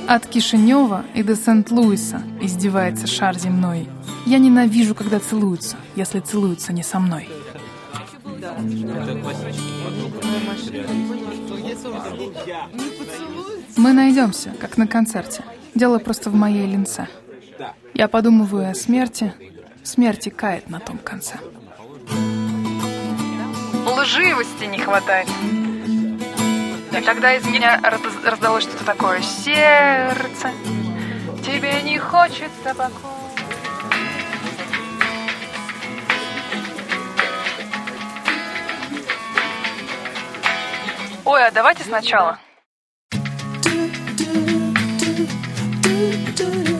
От Кишинева и до Сент-Луиса издевается шар земной. Я ненавижу, когда целуются, если целуются не со мной. Мы найдемся, как на концерте. Дело просто в моей линце. Я подумываю о смерти. Смерти кает на том конце. Лживости не хватает. И тогда из меня раздалось что-то такое. Сердце, тебе не хочется покоя. Ой, а давайте сначала.